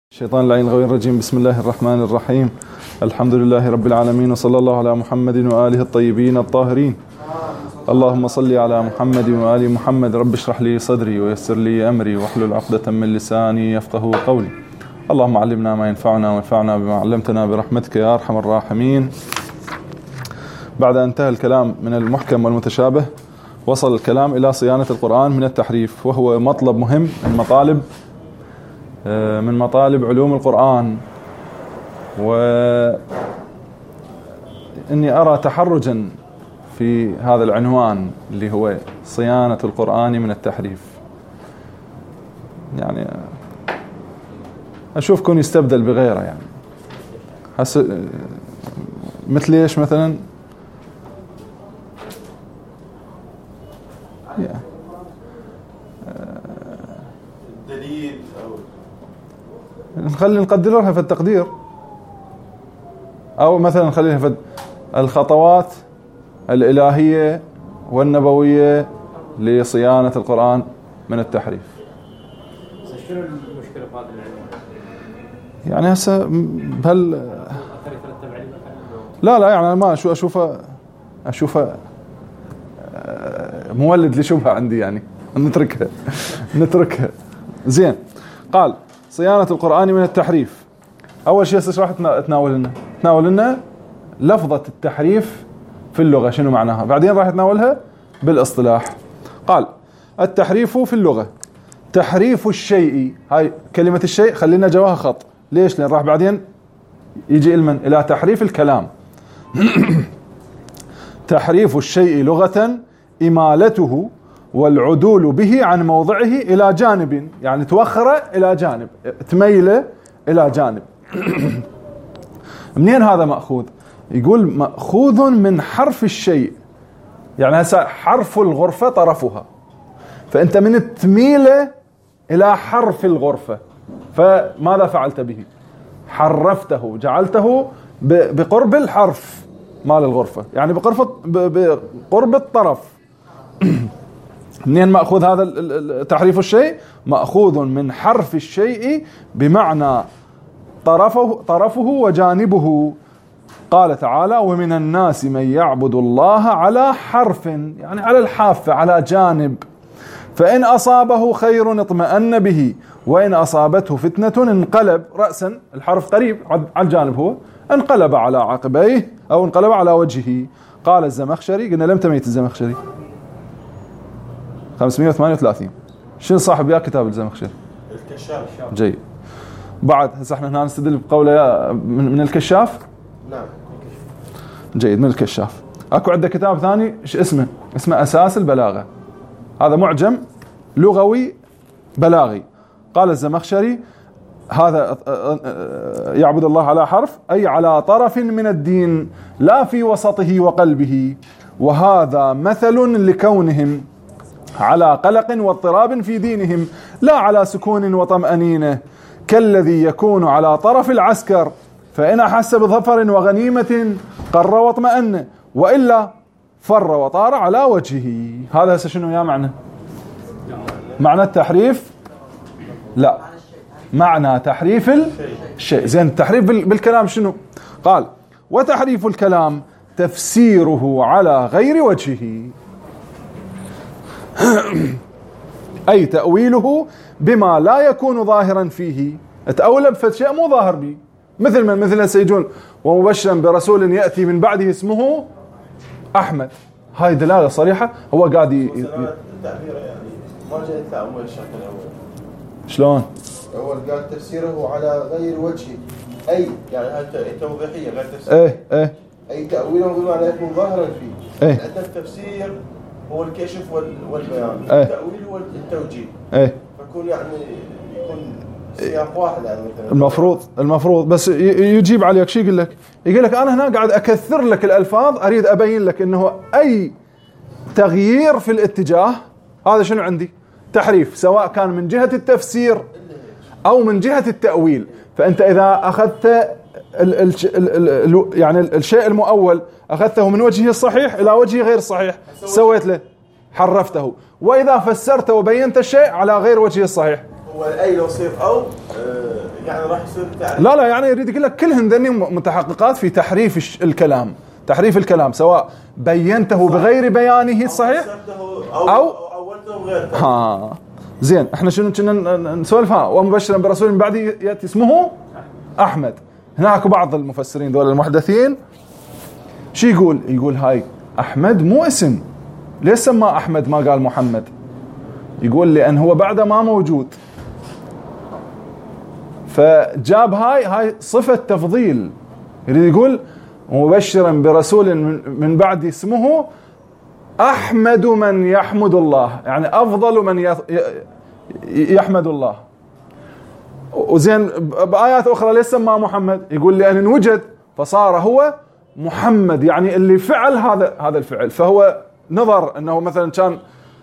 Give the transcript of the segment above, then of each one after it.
الشيطان اللعين الغوي الرجيم. بسم الله الرحمن الرحيم. الحمد لله رب العالمين، وصلى الله على محمد وآله الطيبين الطاهرين. اللهم صل على محمد وآل محمد. رب اشرح لي صدري ويسر لي أمري واحلل عقدة من لساني يفقه قولي. اللهم علمنا ما ينفعنا وانفعنا بما علمتنا برحمتك يا أرحم الراحمين. بعد أن انتهى الكلام من المحكم والمتشابه، وصل الكلام إلى صيانة القرآن من التحريف، وهو مطلب مهم من مطالب علوم القرآن. وإني أرى تحرجا في هذا العنوان اللي هو صيانة القرآن من التحريف. يعني أشوفكم يستبدل بغيره، يعني مثل إيش مثلا؟ الدليل نخلي نقدر لها في التقدير، أو مثلا نخليها في الخطوات الإلهية والنبوية لصيانة القرآن من التحريف. شنو المشكلة في هذا العنوان؟ يعني هسه بهال لا يعني ما أشوفه مولد لشبهة عندي، يعني نتركها زين. قال صيانة القرآن من التحريف. أول شيء راح تناول لنا لفظة التحريف في اللغة شنو معناها، بعدين راح يتناولها بالاصطلاح. قال التحريف في اللغة تحريف الشيء. هاي كلمة الشيء خلينا جواها خط. ليش؟ لأن راح بعدين يجي إلى تحريف الكلام. تحريف الشيء لغة إمالته والعدول به عن موضعه إلى جانب، يعني توخره إلى جانب، تميله إلى جانب. منين هذا مأخوذ؟ يقول مأخوذ من حرف الشيء، يعني هسه حرف الغرفة طرفها، فأنت من تميله إلى حرف الغرفة، فماذا فعلت به؟ حرفته، جعلته بقرب الحرف مال الغرفة، يعني بقرب الطرف. منين مأخوذ هذا تحريف الشيء؟ مأخوذ من حرف الشيء بمعنى طرفه وجانبه. قال تعالى ومن الناس من يعبد الله على حرف، يعني على الحافة، على جانب. فإن أصابه خير اطمأن به وإن أصابته فتنة انقلب رأسا، الحرف قريب على الجانب، هو انقلب على عقبيه أو انقلب على وجهه. قال الزمخشري، قلنا لم تميت الزمخشري 538. شنو صاحب يا كتاب الزمخشري؟ الكشاف. جيد. بعد هسه احنا هنا نستدل بقوله من الكشاف. نعم جيد، من الكشاف. اكو عنده كتاب ثاني اسمه أساس البلاغة، هذا معجم لغوي بلاغي. قال الزمخشري هذا يعبد الله على حرف، أي على طرف من الدين لا في وسطه وقلبه، وهذا مثل لكونهم على قلق واضطراب في دينهم لا على سكون وطمأنينة، كالذي يكون على طرف العسكر فإن أحس بظفر وغنيمة قر واطمأن، وإلا فر وطار على وجهه. هذا هسه شنو يا معنى التحريف؟ لا، معنى تحريف الشيء. زين، التحريف بالكلام شنو؟ قال وتحريف الكلام تفسيره على غير وجهه، أي تأويله بما لا يكون ظاهرا فيه. تأول بشيء مو ظاهر به، مثل سيجون ومبشرا برسول يأتي من بعده اسمه أحمد. هاي دلالة صريحة. هو قاعد التعبير يعني ما جاء التأويل الشكل الأول. شلون؟ أول قال تفسيره على غير وجهه، أي يعني هاي توضيحية غير تفسير. أي تأويله بما لا يكون ظاهرا فيه. لأن التفسير هو الكشف والبيان، التأويل هو التوجيه. فيكون يعني يكون سياق واحد يعني مثلا. المفروض بس يجيب عليك شيء، يقول لك أنا هنا قاعد أكثر لك الألفاظ، أريد أبين لك إنه أي تغيير في الاتجاه هذا شنو عندي؟ تحريف، سواء كان من جهة التفسير أو من جهة التأويل. فأنت إذا أخذت يعني الشيء المؤول أخذته من وجهه الصحيح إلى وجهه غير الصحيح، سويت له حرفته. وإذا فسرت وبينت الشيء على غير وجهه الصحيح، هو أي لو صير أو يعني راح يصير تعريف. لا يعني يريد يقول لك كلهن ذني متحققات في تحريف الكلام، تحريف الكلام سواء بينته بغير بيانه الصحيح أو أولته بغير. زين احنا شنو كنا نسولف ومبشرا برسول من بعدي يأتي اسمه أحمد. هناك بعض المفسرين دول المحدثين شي يقول هاي أحمد مو اسم، ليش سمى أحمد ما قال محمد؟ يقول لأن هو بعد ما موجود، فجاب هاي صفة تفضيل. يريد يقول مبشرا برسول من بعد اسمه أحمد من يحمد الله، يعني أفضل من يحمد الله. وزين بآيات أخرى ليس سمى محمد، يقول لأن انوجد فصار هو محمد، يعني اللي فعل هذا الفعل. فهو نظر أنه مثلا كان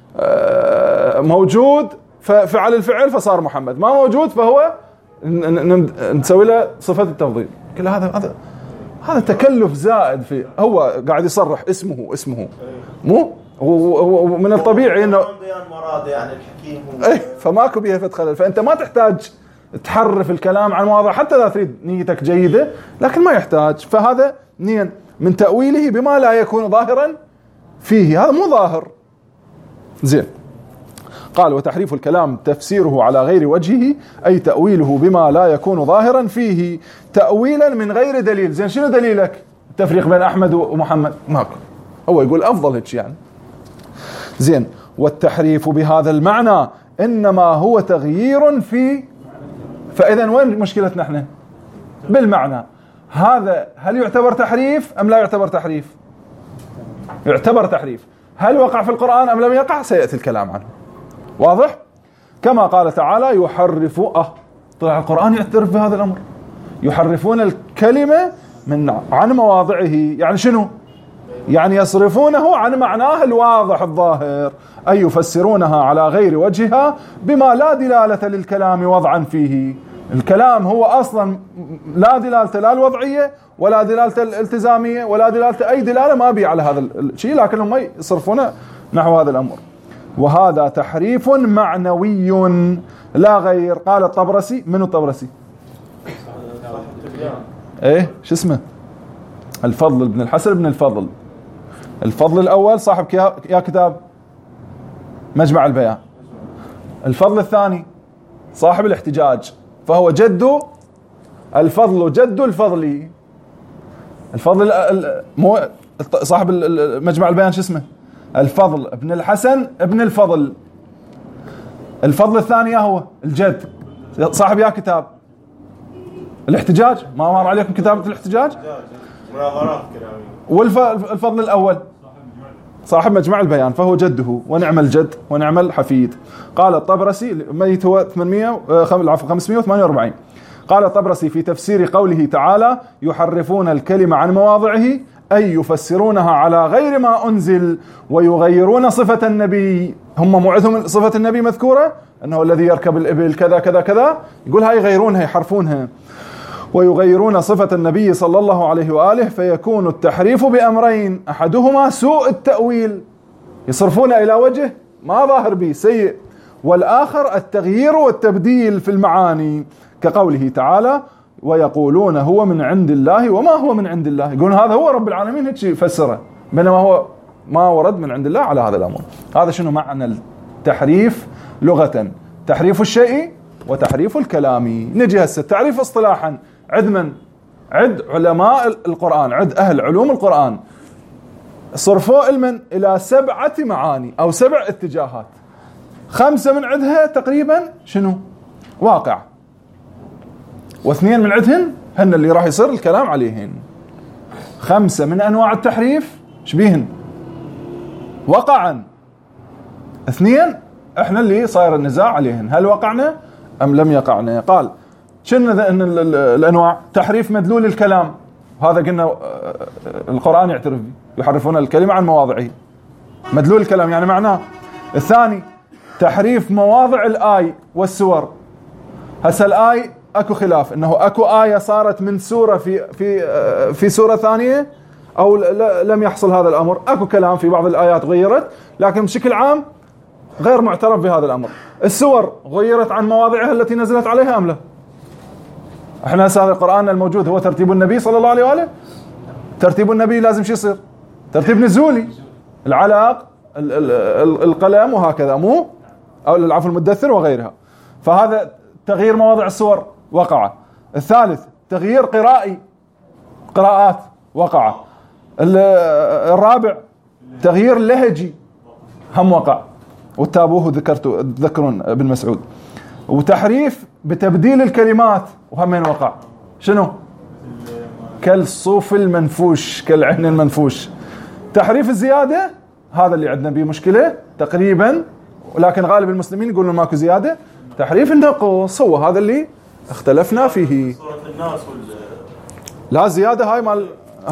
موجود ففعل الفعل فصار محمد، ما موجود فهو نسوي له صفة التفضيل. كل هذا تكلف زائد في هو قاعد يصرح اسمه مو ومن الطبيعي انه بيان مراد يعني الحكيم فماكو بيها فتخلل. فانت ما تحتاج تحرف الكلام عن مواضع حتى اذا تريد نيتك جيده، لكن ما يحتاج. فهذا نيا من تأويله بما لا يكون ظاهرا فيه، هذا مو ظاهر. زين قال وتحريف الكلام تفسيره على غير وجهه، أي تأويله بما لا يكون ظاهرا فيه تأويلا من غير دليل. زين شنو دليلك التفريق بين أحمد ومحمد؟ ماكو، هو يقول أفضل هيك يعني. زين والتحريف بهذا المعنى إنما هو تغيير في، فإذا وين مشكلتنا احنا؟ بالمعنى هذا هل يعتبر تحريف أم لا يعتبر تحريف؟ يعتبر تحريف. هل وقع في القرآن أم لم يقع؟ سيأتي الكلام عنه. واضح؟ كما قال تعالى يحرف طلع القرآن يعترف بهذا الأمر، يحرفون الكلمة عن مواضعه. يعني شنو؟ يعني يصرفونه عن معناه الواضح الظاهر، أي يفسرونها على غير وجهها بما لا دلالة للكلام وضعا فيه. الكلام هو أصلا لا دلالة لا الوضعية ولا دلالة الالتزامية ولا دلالة أي دلالة ما بي على هذا الشيء، لكنهم يصرفونه نحو هذا الأمر. وهذا تحريف معنوي لا غير. قال الطبرسي، من الطبرسي؟ ايه شو اسمه؟ الفضل بن الحسن بن الفضل. الفضل الأول صاحب يا كتاب مجمع البيان. الفضل الثاني صاحب الاحتجاج، فهو جد الفضل جد الفضلي. الفضل مو صاحب مجمع البيان شو اسمه؟ الفضل ابن الحسن ابن الفضل. الفضل الثاني هو الجد صاحب يا كتاب الاحتجاج. ما مر عليكم كتابة الاحتجاج؟ والفضل الأول صاحب مجمع البيان، فهو جده ونعم الجد ونعم الحفيد. قال الطبرسي ميت هو 548. قال الطبرسي في تفسير قوله تعالى يحرفون الكلمة عن مواضعه، أي يفسرونها على غير ما أنزل ويغيرون صفة النبي. هم موعدهم صفة النبي مذكورة أنه الذي يركب الإبل كذا كذا كذا، يقول هاي يغيرونها يحرفونها، ويغيرون صفة النبي صلى الله عليه وآله. فيكون التحريف بأمرين، أحدهما سوء التأويل يصرفون إلى وجه ما ظاهر به سيء، والآخر التغيير والتبديل في المعاني كقوله تعالى ويقولون هو من عند الله وما هو من عند الله. يقولون هذا هو رب العالمين هيك يفسره، بينما هو ما ورد من عند الله على هذا الأمر. هذا شنو معنى التحريف لغة؟ تحريف الشيء وتحريف الكلام. نجي هسه التعريف اصطلاحا. عد علماء القرآن، عد أهل علوم القرآن صرفوا علما إلى 7 معاني أو 7 اتجاهات. 5 من عدها تقريبا شنو؟ واقع، و2 من عدهن هن اللي راح يصير الكلام عليهن. 5 من أنواع التحريف شبيهن؟ وقعا. 2 احنا اللي صاير النزاع عليهن، هل وقعنا أم لم يقعنا. قال شنو الأنواع؟ تحريف مدلول الكلام، هذا قلنا القرآن يعترف به، يحرفون الكلمة عن مواضعه. مدلول الكلام يعني معناه. الثاني تحريف مواضع الآي والسور. هسه الآي اكو خلاف انه اكو آية صارت من سورة في سورة ثانية او لم يحصل هذا الامر. اكو كلام في بعض الآيات غيرت، لكن بشكل عام غير معترف بهذا الامر. السور غيرت عن مواضعها التي نزلت عليها ام لا؟ احنا هذا القرآن الموجود هو ترتيب النبي صلى الله عليه وآله. ترتيب النبي لازم شو يصير؟ ترتيب نزولي، العلاق القلم وهكذا، مو او العفو المدثر وغيرها. فهذا تغيير مواضع السور وقع. الثالث تغيير قرائي، قراءات وقع. الرابع تغيير لهجي هم وقع، وتابوه تذكرون ابن مسعود. وتحريف بتبديل الكلمات وهمين وقع. شنو؟ كالصوف المنفوش، كالعهن المنفوش. تحريف الزيادة هذا اللي عندنا به مشكلة تقريبا، ولكن غالب المسلمين يقولون ماكو زيادة. تحريف النقص هو هذا اللي اختلفنا فيه. لا زيادة هاي مال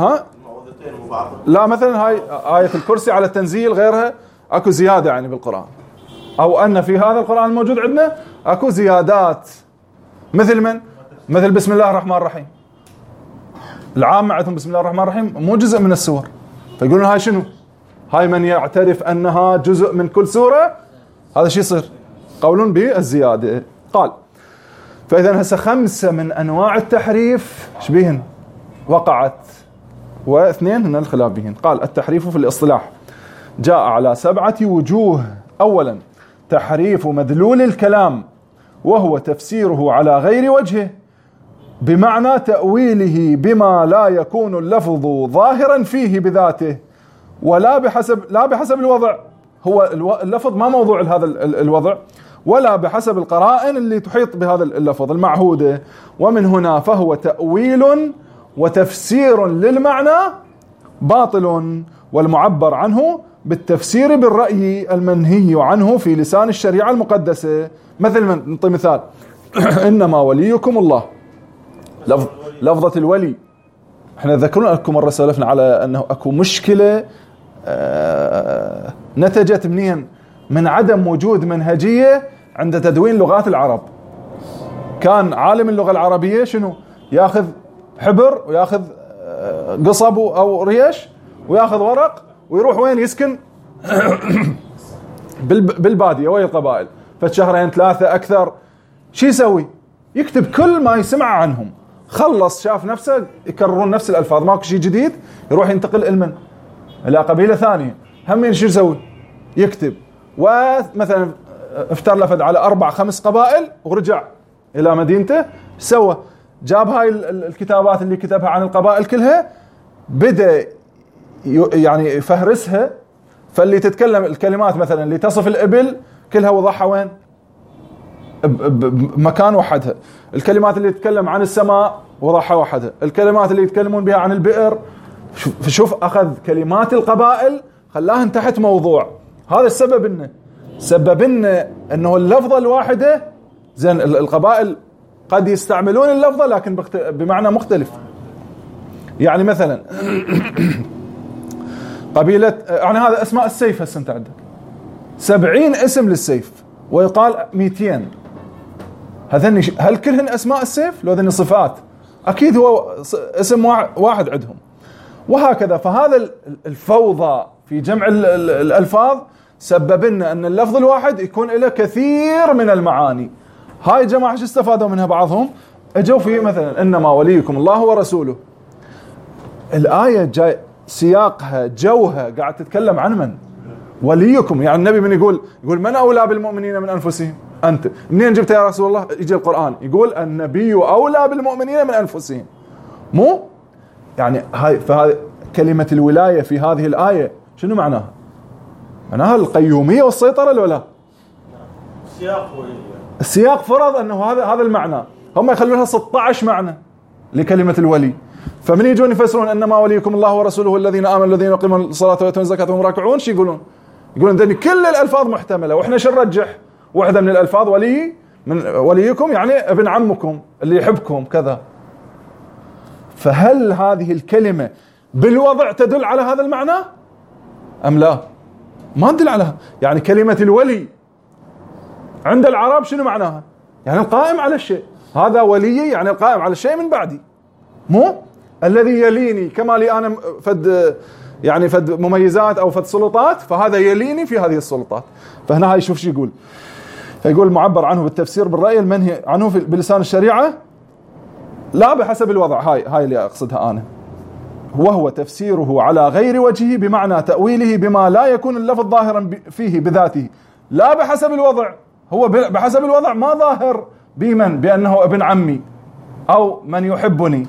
لا مثلا هاي آية الكرسي على التنزيل غيرها اكو زيادة يعني بالقرآن، او ان في هذا القرآن الموجود عندنا اكو زيادات. مثل مثل بسم الله الرحمن الرحيم. العامة عندهم بسم الله الرحمن الرحيم مو جزء من السور، فيقولون هاي شنو؟ هاي من يعترف انها جزء من كل سورة هذا شو يصير؟ قولون بالزيادة. قال فاذا هسه 5 من انواع التحريف شبيهن وقعت، و2 هنا الخلاف بهن. قال التحريف في الاصطلاح جاء على 7 وجوه. اولا تحريف مدلول الكلام، وهو تفسيره على غير وجهه، بمعنى تأويله بما لا يكون اللفظ ظاهرا فيه بذاته، ولا بحسب الوضع. هو اللفظ ما موضوع هذا الوضع، ولا بحسب القرائن اللي تحيط بهذا اللفظ المعهودة. ومن هنا فهو تأويل وتفسير للمعنى باطل، والمعبر عنه بالتفسير بالرأي المنهي عنه في لسان الشريعة المقدسة. مثل نعطي مثال إنما وليكم الله، لفظة الولي. احنا ذكرنا لكم مرة سولفنا على أنه أكو مشكلة نتجت منين؟ من عدم وجود منهجية عند تدوين لغات العرب. كان عالم اللغة العربية شنو؟ ياخذ حبر وياخذ قصب أو ريش وياخذ ورق ويروح وين يسكن بالبادية ويا القبائل فشهرين 3 أكثر. شو يسوي؟ يكتب كل ما يسمع عنهم. خلص شاف نفسه يكررون نفس الألفاظ، ماكو شيء جديد، يروح ينتقل إلمن إلى قبيلة ثانية. همين شو يسوي؟ يكتب. ومثلا افتر لفد على 4-5 قبائل ورجع إلى مدينته. سوى جاب هاي الكتابات اللي كتبها عن القبائل كلها، بدأ يعني يفهرسها. فاللي تتكلم الكلمات مثلا اللي تصف الإبل كلها وضعها وين؟ بمكان وحدها. الكلمات اللي تتكلم عن السماء وضعها وحدها. الكلمات اللي يتكلمون بها عن البئر، شوف أخذ كلمات القبائل خلاهن تحت موضوع. هذا السبب سبب انه اللفظة الواحدة زين. القبائل قد يستعملون اللفظة لكن بمعنى مختلف. يعني مثلا قبيلة، يعني هذا اسماء السيف. هسه انت عندك 70 اسم للسيف ويقال 200. هل كلهن اسماء السيف؟ لو ذني صفات اكيد هو اسم واحد عندهم. وهكذا. فهذا الفوضى في جمع الألفاظ سبب لنا أن اللفظ الواحد يكون له كثير من المعاني. هاي جماعة شو استفادوا منها؟ بعضهم اجوا في مثلا إنما وليكم الله ورسوله. الآية جاي سياقها جوها قاعد تتكلم عن من؟ وليكم. يعني النبي من يقول من أولى بالمؤمنين من أنفسهم؟ أنت. منين جبت يا رسول الله؟ يجي القرآن يقول النبي أولى بالمؤمنين من أنفسهم. مو يعني هاي. فهذه كلمة الولاية في هذه الآية شنو معناها؟ معناها القيومية والسيطرة ولا لا؟ السياق فرض أنه هذا المعنى. هم يخلونها 16 معنى لكلمة الولي. فمن يجون يفسرون إنما وليكم الله ورسوله الذين آمنوا الذين يقيمون الصلاة ويؤتون الزكاة وهم راكعون. شو يقولون ذني كل الألفاظ محتملة، وإحنا شو نرجح؟ واحدة من الألفاظ ولي من وليكم يعني ابن عمكم اللي يحبكم كذا. فهل هذه الكلمة بالوضع تدل على هذا المعنى أم لا؟ ما تدل عليها. يعني كلمة الولي عند العرب شنو معناها؟ يعني القائم على الشيء. هذا ولي يعني القائم على الشيء من بعدي، مو الذي يليني كما لي أنا فد مميزات أو فد سلطات، فهذا يليني في هذه السلطات. فهنا هاي شوف شو يقول معبر عنه بالتفسير بالرأي المنهي عنه بلسان الشريعة لا بحسب الوضع، هاي اللي أقصدها أنا. وهو تفسيره على غير وجهه بمعنى تأويله بما لا يكون اللفظ ظاهرا فيه بذاته، لا بحسب الوضع. هو بحسب الوضع ما ظاهر بمن بأنه ابن عمي أو من يحبني،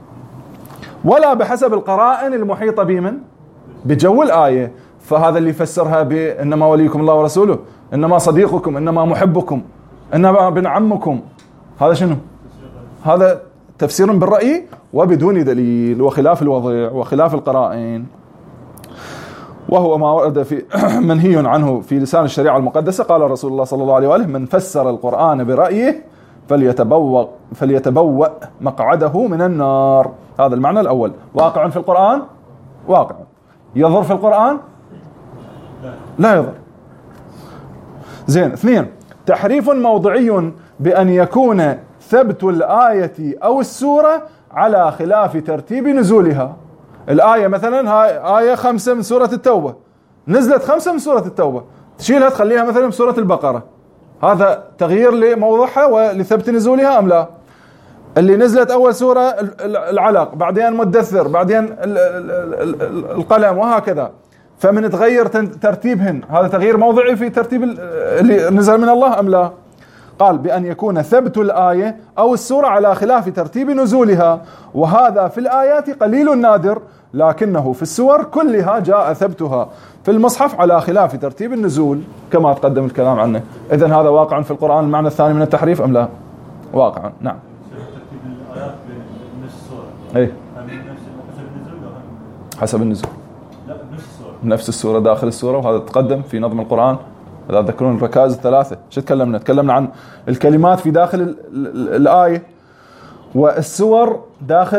ولا بحسب القرائن المحيطة بمن بجو الآية. فهذا اللي يفسرها بإنما وليكم الله ورسوله، إنما صديقكم، إنما محبكم، إنما ابن عمكم، هذا شنو؟ هذا تفسير بالرأي وبدون دليل وخلاف الوضع وخلاف القرائن، وهو ما ورد في منهي عنه في لسان الشريعة المقدسة. قال رسول الله صلى الله عليه وآله: من فسر القرآن برأيه فليتبوأ مقعده من النار. هذا المعنى الأول. واقع في القرآن، واقع. يضر في القرآن؟ لا يضر. زين. 2. تحريف موضعي بأن يكون ثبت الآية أو السورة على خلاف ترتيب نزولها. الآية مثلا هاي آية 5 من سورة التوبة، نزلت 5 من سورة التوبة، تشيلها تخليها مثلا من سورة البقرة، هذا تغيير لموضعها ولثبت نزولها أم لا؟ اللي نزلت أول سورة العلق، بعدين مدثر، بعدين القلم، وهكذا، فمن تغير ترتيبهن، هذا تغيير موضعي في ترتيب اللي نزل من الله أم لا؟ قال بأن يكون ثبت الآية أو السورة على خلاف ترتيب نزولها، وهذا في الآيات قليل نادر، لكنه في السور كلها جاء ثبتها في المصحف على خلاف ترتيب النزول كما تقدم الكلام عنه. إذن هذا واقع في القرآن المعنى الثاني من التحريف أم لا؟ واقع. نعم. ترتيب الآيات بنفس السورة. إيه. حسب النزول. حسب النزول. لا، نفس السورة. نفس السورة داخل السورة، وهذا تقدم في نظم القرآن. إذا تذكرون الركائز الثلاثة شو تكلمنا عن الكلمات في داخل الآية، والسور داخل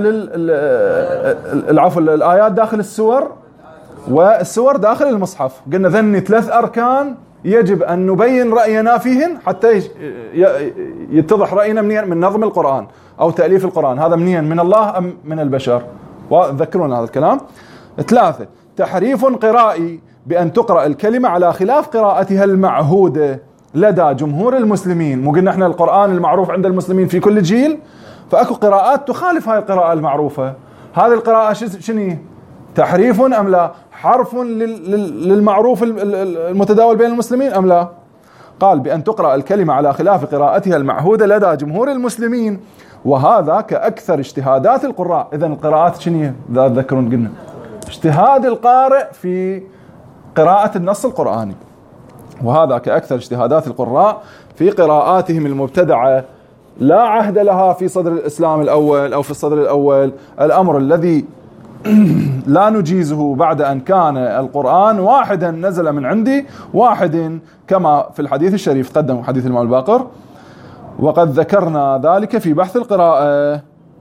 العفو الآيات داخل السور، والسور داخل المصحف. قلنا ذني 3 أركان يجب أن نبين رأينا فيهن حتى يتضح رأينا منين؟ من نظم القرآن أو تأليف القرآن. هذا منين؟ من الله أم من البشر؟ وذكرون هذا الكلام. 3. تحريف قرائي بأن تقرأ الكلمة على خلاف قراءتها المعهودة لدى جمهور المسلمين. مو قلنا احنا القرآن المعروف عند المسلمين في كل جيل، فأكو قراءات تخالف هاي القراءة المعروفة. هذه القراءة شنو؟ تحريف أم لا؟ حرف للمعروف المتداول بين المسلمين أم لا؟ قال بأن تقرأ الكلمة على خلاف قراءتها المعهودة لدى جمهور المسلمين، وهذا كأكثر اجتهادات القراء. إذن القراءات شنو؟ ذا تذكرون قلنا اجتهاد القارئ في قراءة النص القرآني، وهذا كأكثر اجتهادات القراء في قراءاتهم المبتدعة لا عهد لها في صدر الإسلام الأول أو في الصدر الأول، الأمر الذي لا نجيزه بعد أن كان القرآن واحدا نزل من عندي واحد، كما في الحديث الشريف قدم حديث الإمام الباقر، وقد ذكرنا ذلك في بحث القراءة.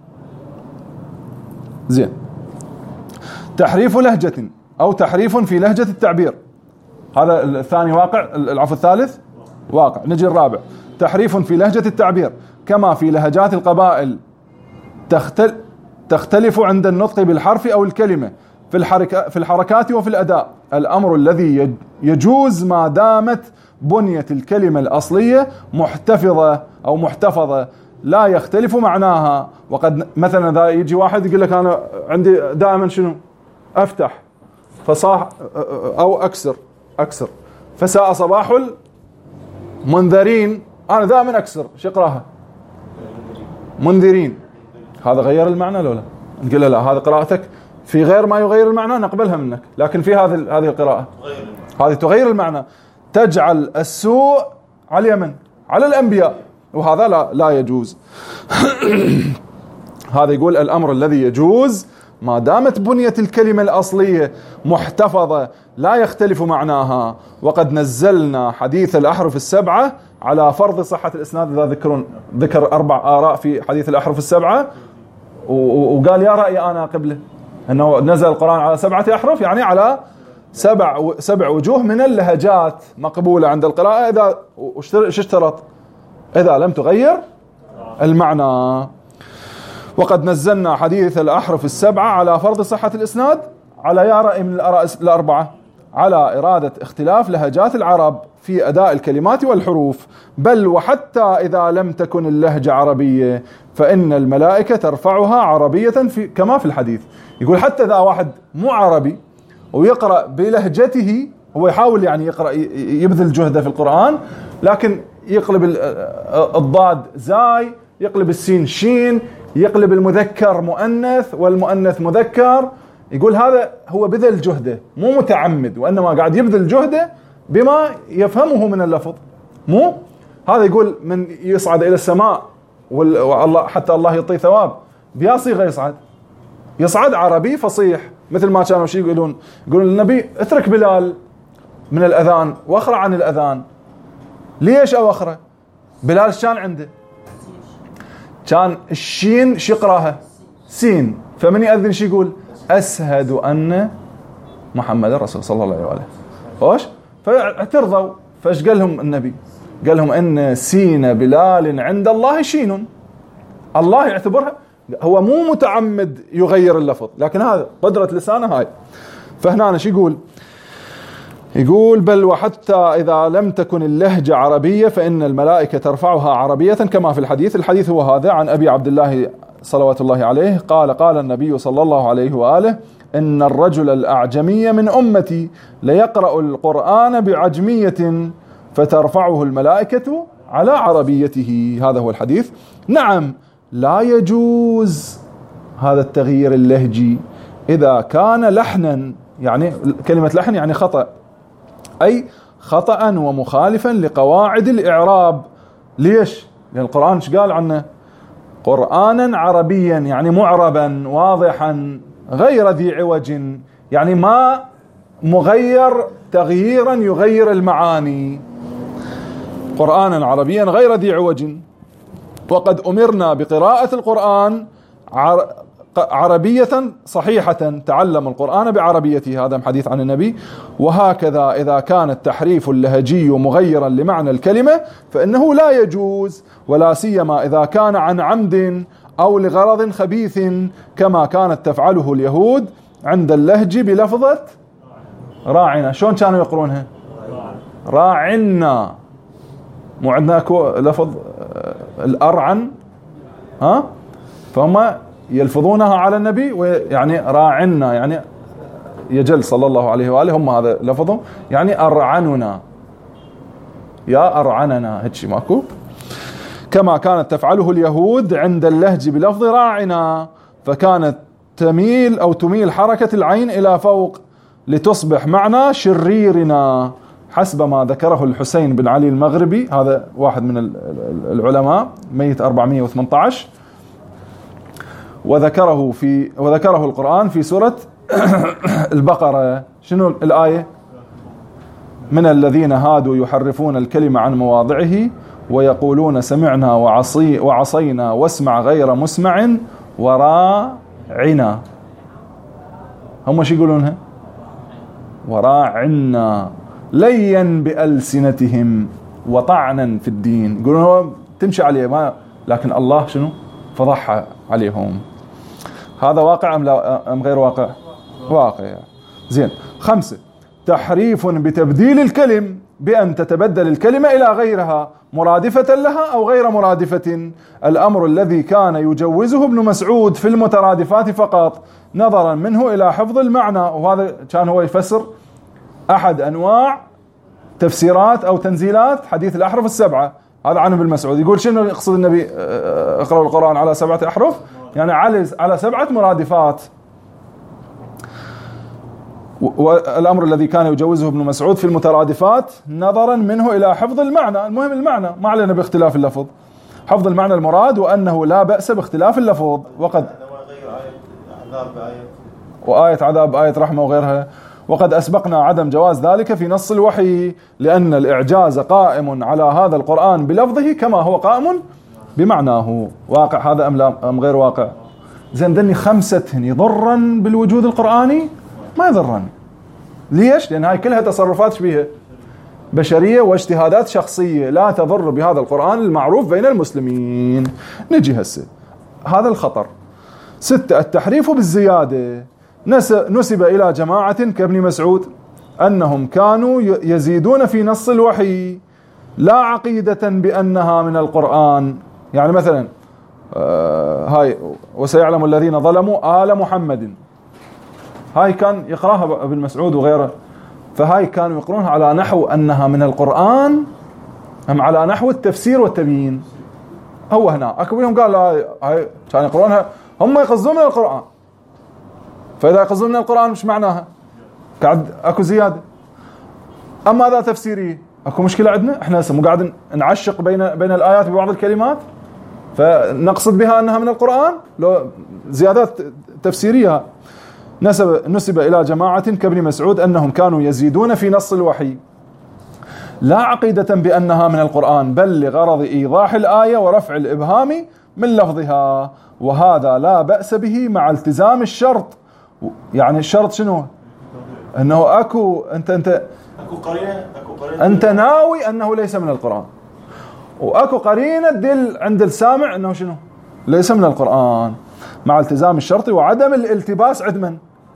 زين. تحريف لهجة أو تحريف في لهجة التعبير، هذا الثاني واقع. العفو الثالث واقع. نجي الرابع. تحريف في لهجة التعبير كما في لهجات القبائل تختلف عند النطق بالحرف أو الكلمة في الحركات وفي الأداء، الأمر الذي يجوز ما دامت بنية الكلمة الأصلية محتفظة أو محتفظة لا يختلف معناها. وقد مثلا ذا يجي واحد يقول لك أنا عندي دائما شنو؟ أفتح فصاح أو أكسر فساء صباح المنذرين، أنا دائما أكسر، شو اقراها؟ منذرين. هذا غير المعنى لولا؟ نقول لا هذا قراءتك في غير ما يغير المعنى نقبلها منك، لكن في هذه القراءة هذه تغير المعنى، تجعل السوء على اليمن على الأنبياء، وهذا لا يجوز. هذا يقول الأمر الذي يجوز ما دامت بنية الكلمة الأصلية محتفظة لا يختلف معناها. وقد نزلنا حديث الأحرف السبعة على فرض صحة الإسناد. إذا ذكر 4 آراء في حديث الأحرف السبعة، وقال يا رأي أنا قبله أنه نزل القرآن على 7 أحرف، يعني على 7 وجوه من اللهجات مقبولة عند القراءة. إذا اشترط إذا لم تغير المعنى. وقد نزلنا حديث الأحرف السبعة على فرض صحة الإسناد على يا رأي من الآراء ال4. على إرادة اختلاف لهجات العرب في أداء الكلمات والحروف، بل وحتى إذا لم تكن اللهجة عربية فإن الملائكة ترفعها عربية كما في الحديث. يقول حتى إذا واحد مو عربي ويقرأ بلهجته، هو يحاول يعني يقرأ يبذل جهده في القرآن، لكن يقلب الضاد زاي، يقلب السين شين، يقلب المذكر مؤنث والمؤنث مذكر، يقول هذا هو بذل جهده مو متعمد، وإنما قاعد يبذل جهده بما يفهمه من اللفظ. مو هذا يقول من يصعد إلى السماء والله حتى الله يعطيه ثواب بيا صيغة يصعد عربي فصيح، مثل ما كانوا شيء يقولون للنبي اترك بلال من الأذان واخرى عن الأذان. ليش أوخره؟ بلال كان عنده كان الشين شقراها سين، فمن يأذن شي يقول أشهد أن محمد رسول صلى الله عليه وآله. خوش فاعترضوا، فايش قال لهم النبي؟ قال لهم ان سين بلال عند الله شين، الله يعتبرها، هو مو متعمد يغير اللفظ، لكن هذا قدرة لسانه هاي. فهنا شو يقول بل وحتى إذا لم تكن اللهجة عربية فإن الملائكة ترفعها عربية كما في الحديث. الحديث هو هذا عن أبي عبد الله صلوات الله عليه قال النبي صلى الله عليه وآله إن الرجل الأعجمي من أمتي ليقرأ القرآن بعجمية فترفعه الملائكة على عربيته. هذا هو الحديث. نعم لا يجوز هذا التغيير اللهجي إذا كان لحنا، يعني كلمة لحن يعني خطأ، أي خطأ ومخالفا لقواعد الإعراب. ليش؟ لأن القرآن ايش قال عنه؟ قرآنا عربيا يعني معربا واضحا غير ذي عوج، يعني ما مغير تغييرا يغير المعاني، قرآنا عربيا غير ذي عوج. وقد أمرنا بقراءة القرآن عربية صحيحة، تعلم القرآن بعربيته، هذا حديث عن النبي. وهكذا إذا كان التحريف اللهجي مغيرا لمعنى الكلمة فإنه لا يجوز، ولا سيما إذا كان عن عمد أو لغرض خبيث كما كانت تفعله اليهود عند اللهج بلفظة راعنا. شلون كانوا يقرونها؟ راعنا، مو عندنا اكو لفظ الأرعن، ها؟ فهم يلفظونها على النبي ويعني راعنا يعني يجل صلى الله عليه وآله، هم هذا لفظهم يعني أرعننا، يا أرعننا، هيك ماكو. كما كانت تفعله اليهود عند اللهج بلفظ راعنا، فكانت تميل حركة العين إلى فوق لتصبح معنى شريرنا، حسب ما ذكره الحسين بن علي المغربي، هذا واحد من العلماء ميت 418، وذكره القرآن في سورة البقرة. شنو الآية؟ من الذين هادوا يحرفون الكلمة عن مواضعه ويقولون سمعنا وعصينا واسمع غير مسمع وراعنا. هم شو يقولونها؟ وراعنا ليا بألسنتهم وطعنا في الدين، يقولون تمشي عليه ما، لكن الله شنو فضحها عليهم. هذا واقع أم غير واقع؟ واقع. زين. 5 تحريف بتبديل الكلم بأن تتبدل الكلمة إلى غيرها مرادفة لها أو غير مرادفة، الأمر الذي كان يجوزه ابن مسعود في المترادفات فقط نظرا منه إلى حفظ المعنى. وهذا كان هو يفسر أحد أنواع تفسيرات أو تنزيلات حديث الأحرف السبعة، هذا عنه ابن مسعود. يقول شنو يقصد النبي اقرأوا القرآن على 7 أحرف، يعني على 7 مرادفات. والأمر الذي كان يجوزه ابن مسعود في المترادفات نظرا منه إلى حفظ المعنى. المهم المعنى، ما علينا باختلاف اللفظ، حفظ المعنى المراد، وأنه لا بأس باختلاف اللفظ. وقد وآية عذاب آية رحمة وغيرها، وقد أسبقنا عدم جواز ذلك في نص الوحي، لأن الإعجاز قائم على هذا القرآن بلفظه كما هو قائم بمعناه. واقع هذا أم غير واقع؟ زين ذني 5 يضرن بالوجود القرآني؟ ما يضرن. ليش؟ لأن هاي كلها تصرفات شبيهة بشرية واجتهادات شخصية لا تضر بهذا القرآن المعروف بين المسلمين. نجي هسه هذا الخطر. 6 التحريف بالزيادة نسب إلى جماعة كابن مسعود أنهم كانوا يزيدون في نص الوحي لا عقيدة بأنها من القرآن. يعني مثلا هاي وسيعلم الذين ظلموا آل محمد، هاي كان يقراها ابن مسعود وغيره، فهاي كانوا يقرونها على نحو أنها من القرآن أم على نحو التفسير والتبيين. هو هنا أكو بيهم قال هاي كانوا يقرونها هم يقصدون من القرآن، فإذا يقصدون من القرآن مش معناها قاعد أكو زيادة. أما هذا تفسيري أكو مشكلة عندنا، إحنا هسه مو قاعد نعشق بين الآيات ببعض الكلمات فنقصد بها أنها من القرآن، لو زيادات تفسيرية. نسب إلى جماعة كابن مسعود أنهم كانوا يزيدون في نص الوحي لا عقيدة بأنها من القرآن، بل لغرض إيضاح الآية ورفع الإبهام من لفظها، وهذا لا بأس به مع التزام الشرط. يعني الشرط شنو؟ أنه أكو أكو قرينة أنت ناوي أنه ليس من القرآن، وأكو قرينة تدل عند السامع أنه شنو؟ ليس من القرآن، مع التزام الشرط وعدم الالتباس عند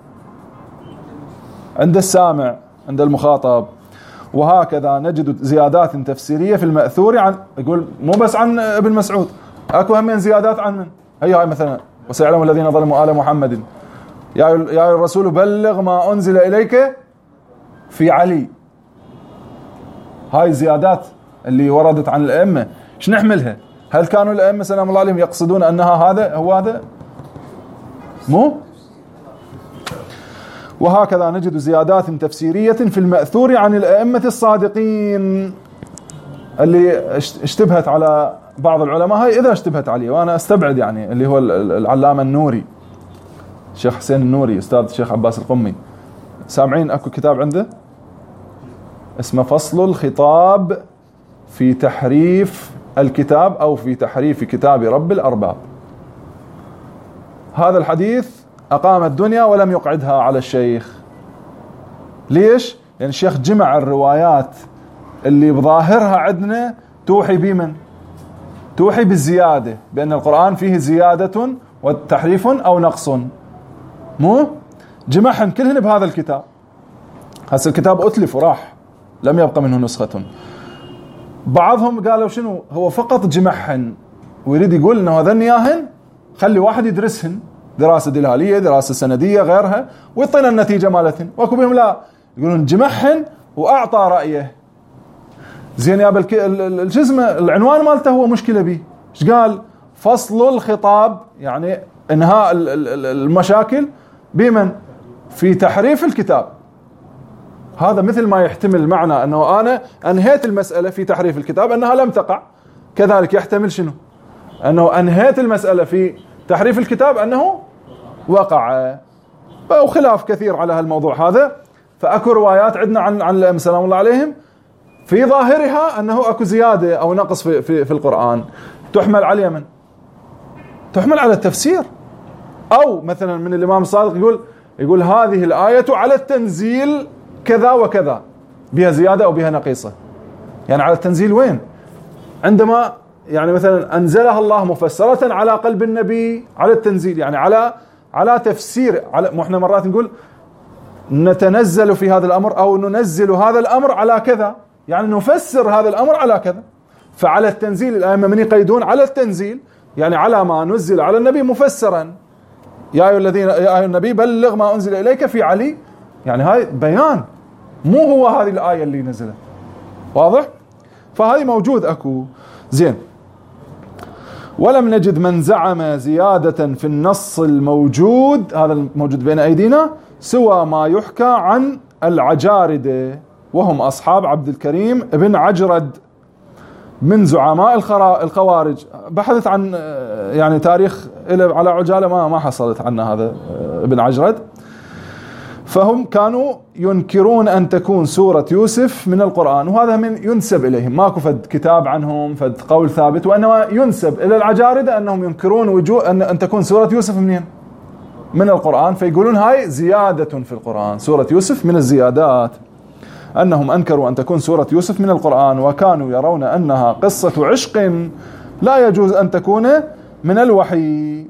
عند السامع، عند المخاطب. وهكذا نجد زيادات تفسيرية في المأثور عن، يقول مو بس عن ابن مسعود، أكو همين زيادات عن من؟ هاي مثلا وسيعلم الذين ظلموا آل محمد يا الرسول بلغ ما أنزل إليك في علي. هاي زيادات اللي وردت عن الأئمة، ايش نحملها؟ هل كانوا الأئمة سلام الله عليهم يقصدون أنها هذا هو هذا؟ مو؟ وهكذا نجد زيادات تفسيرية في المأثور عن الأئمة الصادقين اللي اشتبهت على بعض العلماء. هاي إذا اشتبهت عليه، وأنا استبعد يعني اللي هو العلامة النوري، الشيخ حسين النوري أستاذ الشيخ عباس القمي، سامعين أكو كتاب عنده اسمه فصل الخطاب في تحريف الكتاب أو في تحريف كتاب رب الأرباب. هذا الحديث أقام الدنيا ولم يقعدها على الشيخ. ليش؟ يعني الشيخ جمع الروايات اللي بظاهرها عندنا توحي بمن؟ توحي بالزيادة، بأن القرآن فيه زيادة وتحريف أو نقص، مو؟ جمعهن كلهن بهذا الكتاب. هذا الكتاب أتلف وراح، لم يبقى منه نسخة. بعضهم قالوا شنو؟ هو فقط جمعهن ويريد يقول إنه هذن ياهن خلي واحد يدرسهن دراسة دلالية، دراسة سندية، غيرها، ويعطينا النتيجة مالتهن. واكو بهم لا، يقولون جمعهن وأعطى رأيه. زين يا الجزمة العنوان مالته هو مشكلة به. ايش قال؟ فصل الخطاب، يعني انهاء المشاكل بمن؟ في تحريف الكتاب. هذا مثل ما يحتمل معنى أنه أنا أنهيت المسألة في تحريف الكتاب أنها لم تقع، كذلك يحتمل شنو؟ أنه أنهيت المسألة في تحريف الكتاب أنه وقع. وخلاف كثير على هالموضوع هذا. فأكو روايات عندنا عن الأئمة سلام الله عليهم في ظاهرها أنه أكو زيادة أو نقص في القرآن، تحمل على من؟ تحمل على التفسير. أو مثلا من الإمام الصادق يقول هذه الآية على التنزيل كذا وكذا، بها زيادة أو بها نقيصة. يعني على التنزيل وين؟ عندما يعني مثلا أنزلها الله مفسرة على قلب النبي، على التنزيل يعني على تفسير. احنا مرات نقول نتنزل في هذا الأمر أو ننزل هذا الأمر على كذا، يعني نفسر هذا الأمر على كذا. فعلى التنزيل الأئمة من يقيدون على التنزيل، يعني على ما نزل على النبي مفسرا. يا أيها النبي بلغ ما أنزل إليك في علي، يعني هاي بيان، مو هو هذه الآية اللي نزلت. واضح؟ فهذه موجود أكو. زين. ولم نجد من زعم زيادة في النص الموجود، هذا الموجود بين أيدينا، سوى ما يحكى عن العجاردة، وهم أصحاب عبد الكريم بن عجرد من زعماء الخوارج. بحثت عن يعني تاريخ على عجالة ما حصلت عنا هذا ابن عجرد. فهم كانوا ينكرون أن تكون سورة يوسف من القرآن، وهذا من ينسب إليهم، ماكو فد كتاب عنهم فد قول ثابت، وإنما ينسب إلى العجاردة أنهم ينكرون وجوه أن تكون سورة يوسف من القرآن. فيقولون هاي زيادة في القرآن، سورة يوسف من الزيادات. أنهم أنكروا أن تكون سورة يوسف من القرآن، وكانوا يرون أنها قصة عشق لا يجوز أن تكون من الوحي.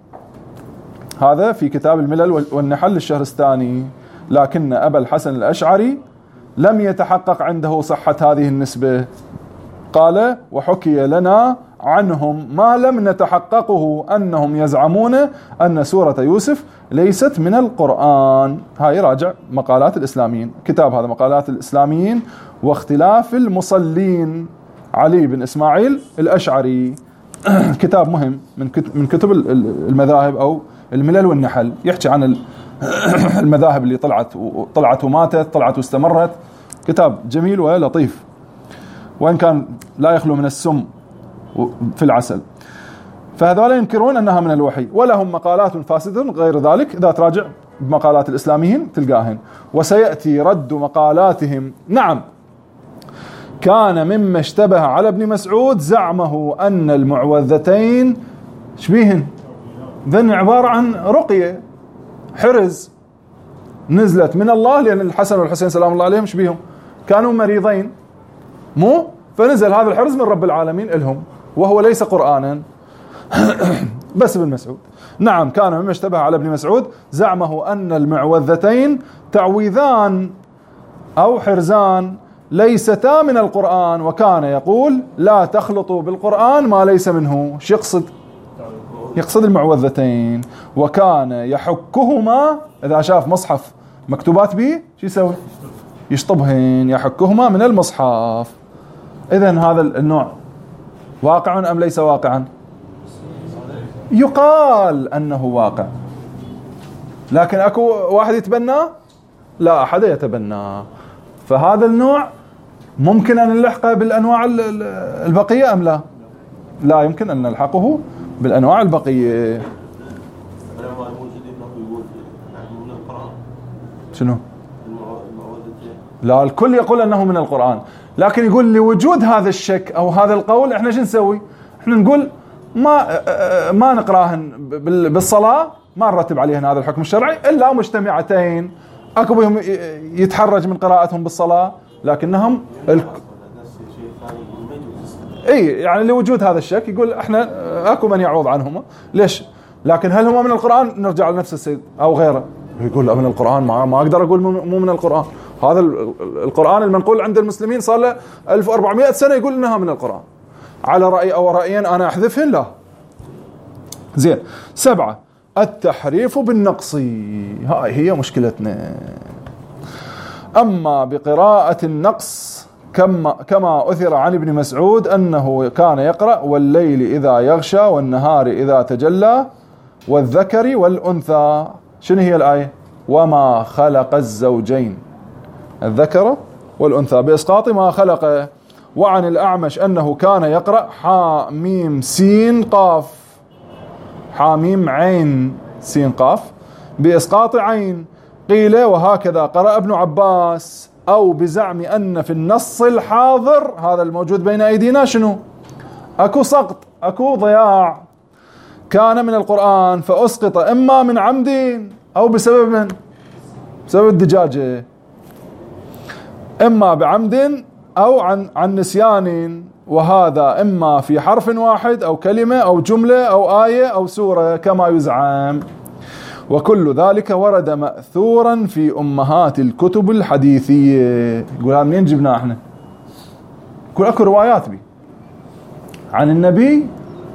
هذا في كتاب الملل والنحل للشهرستاني. لكن أبا الحسن الأشعري لم يتحقق عنده صحة هذه النسبة. قال وحكي لنا عنهم ما لم نتحققه أنهم يزعمون أن سورة يوسف ليست من القرآن. هاي راجع مقالات الإسلاميين، كتاب هذا مقالات الإسلاميين واختلاف المصلين، علي بن إسماعيل الأشعري. كتاب مهم من كتب المذاهب أو الملل والنحل، يحكي عن المذاهب اللي طلعت وماتت، طلعت واستمرت. كتاب جميل ولطيف، وإن كان لا يخلو من السم في العسل. فهذول ينكرون أنها من الوحي، ولهم مقالات فاسدة غير ذلك. إذا تراجع بمقالات الإسلاميين تلقاهن، وسيأتي رد مقالاتهم. نعم، كان مما اشتبه على ابن مسعود زعمه أن المعوذتين شبيهن ذن عبارة عن رقية حرز نزلت من الله، لأن الحسن والحسين سلام الله عليهم شبيهم كانوا مريضين فنزل هذا الحرز من رب العالمين لهم، وهو ليس قرآنا. بس ابن مسعود. نعم، كان مما اشتبه على ابن مسعود زعمه أن المعوذتين تعويذان أو حرزان ليستا من القرآن، وكان يقول لا تخلطوا بالقرآن ما ليس منه. شو يقصد المعوذتين، وكان يحكهما إذا شاف مصحف مكتوبات به شو يسوي؟ يشطبهن، يحكهما من المصحف. إذن هذا النوع واقع أم ليس واقعا؟ يقال أنه واقع، لكن أكو واحد يتبناه؟ لا أحد يتبناه. فهذا النوع ممكن أن نلحقه بالأنواع البقية أم لا؟ لا يمكن أن نلحقه بالأنواع البقية. شنو؟ لا، الكل يقول أنه من القرآن، لكن يقول لوجود هذا الشك أو هذا القول إحنا شو نسوي؟ إحنا نقول ما نقراهن بالصلاة، ما نرتب عليهن هذا الحكم الشرعي إلا مجتمعتين أكو بهم يتحرج من قراءتهم بالصلاة، لكنهم يعني لوجود هذا الشك يقول إحنا أكو من يعوض عنهما. ليش؟ لكن هل هما من القرآن؟ نرجع لنفس السيد أو غيره يقول لا من القرآن، ما أقدر أقول مو من القرآن. هذا القرآن المنقول عند المسلمين صار له 1400 سنة يقول إنها من القرآن، على رأي أو رأيين أنا أحذفهن؟ لا. زين. 7 التحريف بالنقص، هاي هي مشكلتنا. أما بقراءة النقص كما أثر عن ابن مسعود أنه كان يقرأ والليل إذا يغشى والنهار إذا تجلى والذكر والأنثى. شنو هي الآية؟ وما خلق الزوجين الذكر والأنثى بإسقاط ما خلق. وعن الأعمش أنه كان يقرأ حاميم سين قاف، حاميم عين سين قاف بإسقاط عين. قيل وهكذا قرأ ابن عباس، أو بزعم أن في النص الحاضر هذا الموجود بين أيدينا شنو؟ أكو سقط، أكو ضياع، كان من القرآن فأسقط إما من عمد أو بسبب الدجاجة، إما بعمد أو عن نسيان، وهذا إما في حرف واحد أو كلمة أو جملة أو آية أو سورة كما يزعم. وكل ذلك ورد مأثورا في أمهات الكتب الحديثية. يقول هذا منين جبناه احنا؟ يقول أكو روايات بي عن النبي،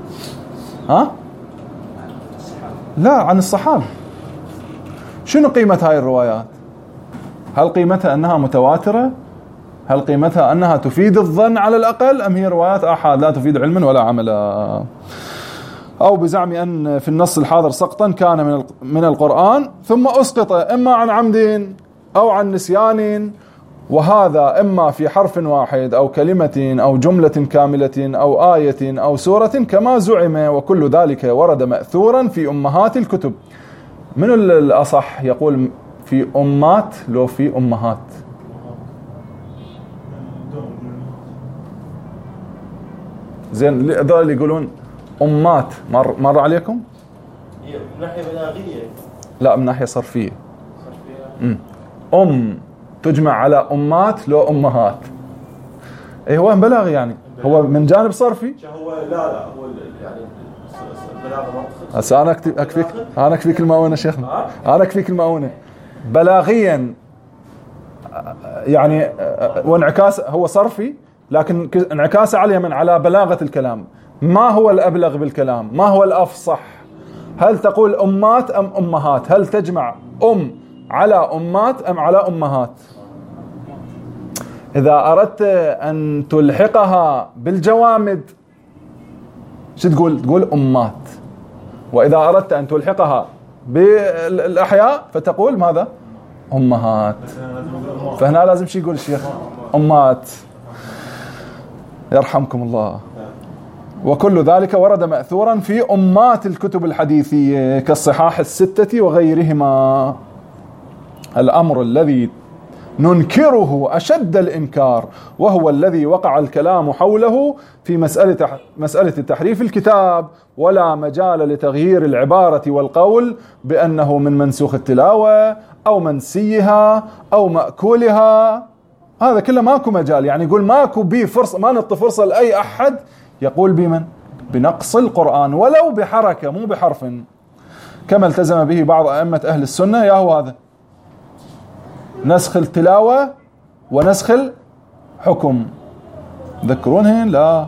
لا عن الصحابة. شنو قيمة هاي الروايات؟ هل قيمتها أنها متواترة؟ هل قيمتها أنها تفيد الظن على الأقل؟ أم هي روايات آحاد لا تفيد علما ولا عملا؟ أو بزعم أن في النص الحاضر سقطا كان من القرآن ثم أسقط إما عن عمد أو عن نسيان، وهذا إما في حرف واحد أو كلمة أو جملة كاملة أو آية أو سورة كما زعم. وكل ذلك ورد مأثورا في أمهات الكتب. من الأصح يقول في أمات لو في أمهات؟ زين، هذول اللي يقولون أمات مر عليكم؟ من ناحية بلاغية، لا من ناحية صرفية. أم تجمع على أمات لو أمهات. إيه هو بلاغي يعني، هو من جانب صرفي. هو لا هو يعني البلاغة ما هسه أنا أكفيك المؤونة شيخنا، أنا أكفيك المؤونة. بلاغيا يعني وانعكاس هو صرفي، لكن انعكاس عليه من على بلاغة الكلام. ما هو الأبلغ بالكلام؟ ما هو الأفصح؟ هل تقول أمات أم أمهات؟ هل تجمع على أمات أم على أمهات؟ إذا أردت أن تلحقها بالجوامد شو تقول؟ تقول أمات. وإذا أردت أن تلحقها بالأحياء فتقول ماذا؟ أمهات. فهنا لازم شو يقول الشيخ؟ أمات. يرحمكم الله. وكل ذلك ورد مأثورا في أمات الكتب الحديثية كالصحاح الستة وغيرهما. الأمر الذي ننكره أشد الإنكار وهو الذي وقع الكلام حوله في مسألة تحريف الكتاب، ولا مجال لتغيير العبارة والقول بأنه من منسوخ التلاوة أو منسيها أو مأكولها. هذا كله ماكو مجال، يعني يقول ماكو بيه فرصة، ما نعطي فرصة لأي أحد يقول بمن؟ بنقص القرآن ولو بحركة مو بحرف، كما التزم به بعض أئمة أهل السنة. يا هو هذا نسخ التلاوة ونسخ الحكم. تذكرونهن؟ لا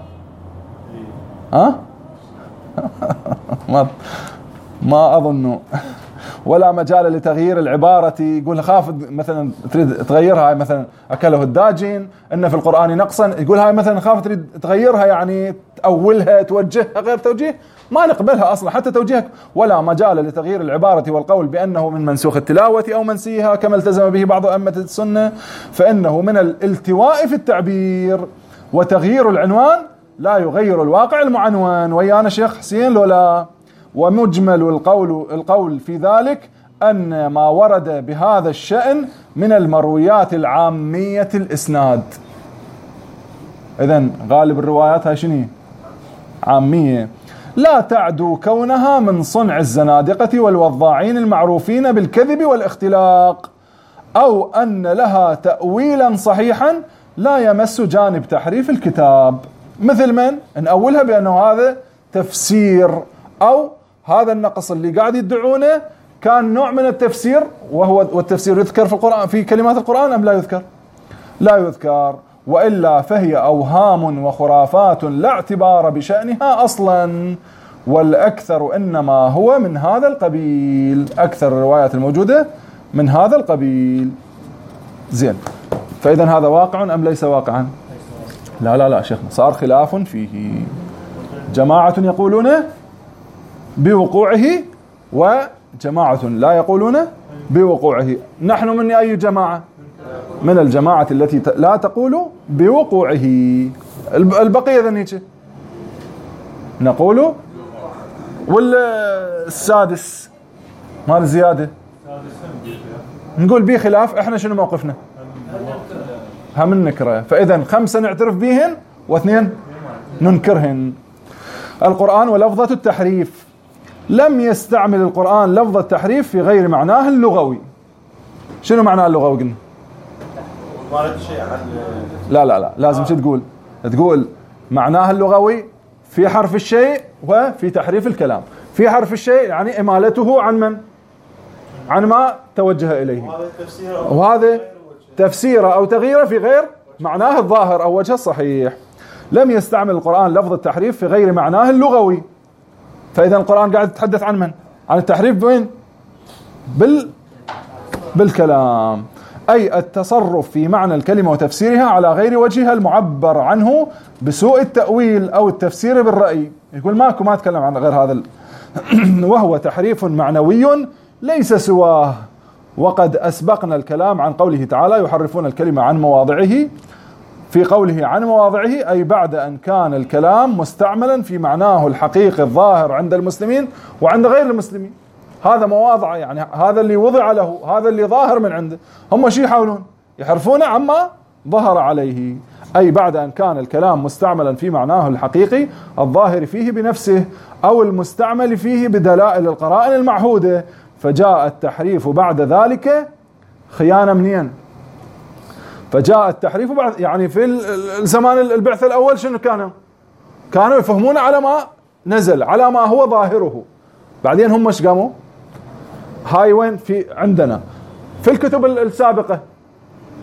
ما أظن. ولا مجال لتغيير العبارة، يقول خاف مثلا تريد تغيرها، مثلا أكله الداجين إن في القرآن نقصا، يقول هاي مثلا خاف تريد تغيرها، يعني تأولها توجهها غير توجيه، ما نقبلها أصلا حتى توجيهك. ولا مجال لتغيير العبارة والقول بأنه من منسوخ التلاوة أو منسيها كما التزم به بعض أئمة السنة، فإنه من الالتواء في التعبير، وتغيير العنوان لا يغير الواقع المعنون. ويانا شيخ حسين لولا. ومجمل القول في ذلك أن ما ورد بهذا الشأن من المرويات العامية الإسناد. إذن غالب الروايات هاي شنو؟ عامية، لا تعدو كونها من صنع الزنادقة والوضاعين المعروفين بالكذب والاختلاق، أو أن لها تأويلا صحيحا لا يمس جانب تحريف الكتاب. مثل من؟ نأولها بأنه هذا تفسير، أو هذا النقص اللي قاعد يدعونه كان نوع من التفسير، والتفسير يذكر في القرآن في كلمات القرآن أم لا يذكر؟ لا يذكر. وإلا فهي أوهام وخرافات لا اعتبار بشأنها أصلا، والأكثر إنما هو من هذا القبيل. أكثر الروايات الموجودة من هذا القبيل. زين، فإذا هذا واقع أم ليس واقعا؟ لا شيخنا، صار خلاف فيه. جماعة يقولون بوقوعه وجماعة لا يقولون بوقوعه. نحن من أي جماعة؟ من الجماعة التي لا تقول بوقوعه. البقية ذنيك نقول. والسادس مال زيادة نقول بيه خلاف. احنا شنو موقفنا؟ هم النكرة. فإذا 5 نعترف بيهن و2 ننكرهن. القرآن ولفظة التحريف. لم يستعمل القرآن لفظ التحريف في غير معناه اللغوي. شنو معناه اللغوي قلنا؟ لا لازم شو تقول معناه اللغوي في حرف الشيء وفي تحريف الكلام. في حرف الشيء يعني إمالته عن من؟ عن ما توجه إليه، وهذا تفسيره أو تغييره في غير معناه الظاهر أو وجه الصحيح. لم يستعمل القرآن لفظ التحريف في غير معناه اللغوي. فإذا القرآن قاعد يتحدث عن من؟ عن التحريف وين؟ بالكلام، أي التصرف في معنى الكلمة وتفسيرها على غير وجهها المعبر عنه بسوء التأويل أو التفسير بالرأي. يقول ما أتكلم عن غير هذا وهو تحريف معنوي ليس سواه. وقد أسبقنا الكلام عن قوله تعالى يحرفون الكلمة عن مواضعه. في قوله عن مواضعه أي بعد أن كان الكلام مستعملا في معناه الحقيقي الظاهر عند المسلمين وعند غير المسلمين. هذا مواضع، يعني هذا اللي وضع له، هذا اللي ظاهر من عنده. هم شي يحاولون يحرفونه عما ظهر عليه، أي بعد أن كان الكلام مستعملا في معناه الحقيقي الظاهر فيه بنفسه أو المستعمل فيه بدلائل القرائن المعهودة. فجاء التحريف بعد ذلك خيانة منين؟ فجاء التحريف بعد، يعني في الزمان البعث الأول شنو كانوا يفهمون على ما نزل، على ما هو ظاهره. بعدين هم ايش قاموا؟ هاي وين في عندنا في الكتب السابقة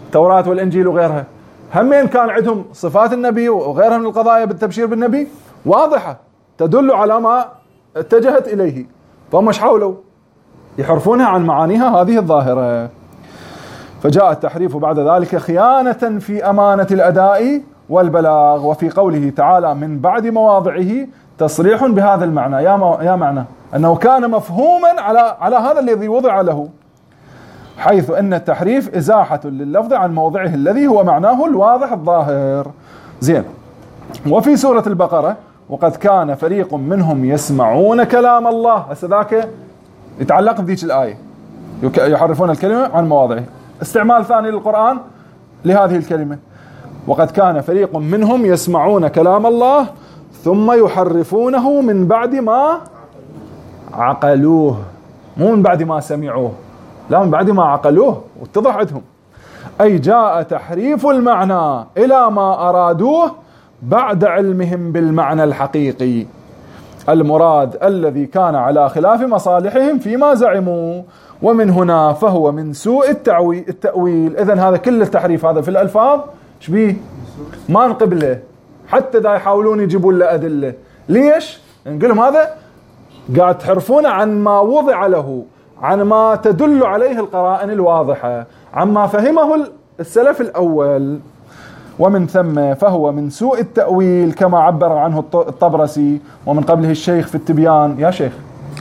التوراة والإنجيل وغيرها، همين كان عندهم صفات النبي وغيرها من القضايا بالتبشير بالنبي واضحة تدل على ما اتجهت إليه، فهم مش حاولوا يحرفونها عن معانيها هذه الظاهرة. فجاء التحريف بعد ذلك خيانة في أمانة الأداء والبلاغ. وفي قوله تعالى من بعد مواضعه تصريح بهذا المعنى، يا معنى أنه كان مفهوما على هذا الذي وضع له، حيث أن التحريف إزاحة لللفظ عن موضعه الذي هو معناه الواضح الظاهر. زين. وفي سورة البقرة وقد كان فريق منهم يسمعون كلام الله، هسه ذاك يتعلق بذيك الآية، يحرفون الكلمة عن مواضعه، استعمال ثاني للقرآن لهذه الكلمة. وقد كان فريق منهم يسمعون كلام الله ثم يحرفونه من بعد ما عقلوه، مو من بعد ما سمعوه، لا من بعد ما عقلوه واتضح عندهم. أي جاء تحريف المعنى إلى ما أرادوه بعد علمهم بالمعنى الحقيقي المراد الذي كان على خلاف مصالحهم فيما زعموا. ومن هنا فهو من سوء التأويل. إذن هذا كل التحريف هذا في الألفاظ شبيه ما نقبله، حتى دا يحاولون يجيبون له أدلة. ليش؟ نقول لهم هذا قاعد تحرفون عن ما وضع له، عن ما تدل عليه القرائن الواضحة، عما فهمه السلف الأول. ومن ثم فهو من سوء التأويل كما عبر عنه الطبرسي ومن قبله الشيخ في التبيان. يا شيخ